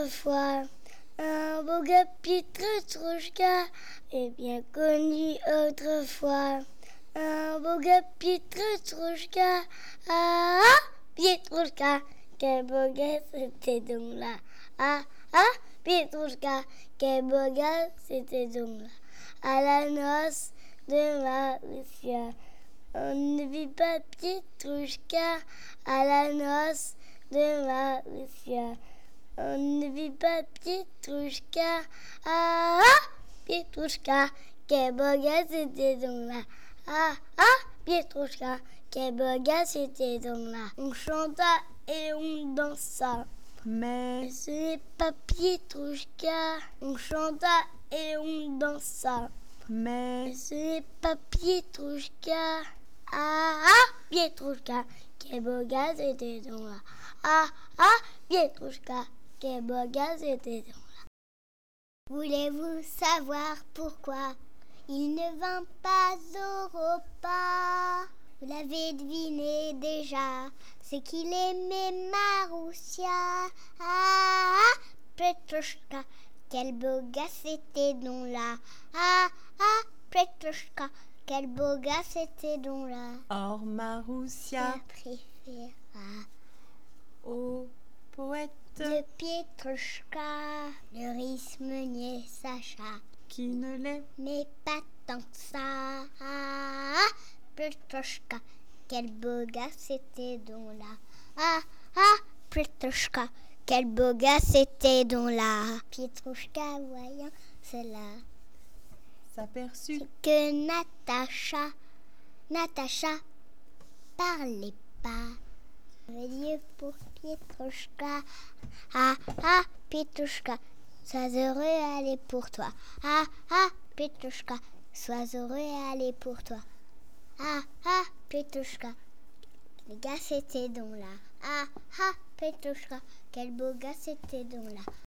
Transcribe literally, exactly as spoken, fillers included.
autrefois. Un beau gars Pietrushka est bien connu autrefois. Un beau gars Pietrushka, ah ah, Pietrushka, quel beau gars c'était donc là. Ah ah, Pietrushka, quel beau gars c'était donc là. À la noce de Marusia, on ne vit pas Pietrushka. À la noce de Marusia, on ne vit pas Pietrushka. Ah ah, Pietrushka, quel beau gars c'était donc là. Ah ah, Pietrushka, quel beau gars c'était donc là. On chanta et on dansa, Mais ce n'est pas Pietrushka. On chanta et on dansa, Mais ce n'est pas Pietrushka. Ah ah, Pietrushka, quel beau gars c'était donc là. Ah ah, Pietrushka, quel beau gars c'était donc là. Voulez-vous savoir pourquoi il ne vint pas au repas? Vous l'avez deviné déjà, c'est qu'il aimait Maroussia. Ah ah, Pietrushka, quel beau gars c'était donc là. Ah ah, Pietrushka, quel beau gars c'était donc là. Or Maroussia préféra au poète de Pietrushka, le rismenier Sacha, qui ne l'est mais pas tant que ça. Ah ah, Pietrushka, quel beau gars c'était donc là. Ah ah, Pietrushka, quel beau gars c'était donc là. Pietrushka, voyant cela, s'aperçut que Natacha, Natacha parlait pas. Veuillez pour Pietrushka. Ah ah, Pietrushka, sois heureux et allez pour toi. Ah ah, Pietrushka, sois heureux et allez pour toi. Ah ah, Pietrushka, les gars c'était donc là. Ah ah, Pietrushka, quel beau gars c'était donc là.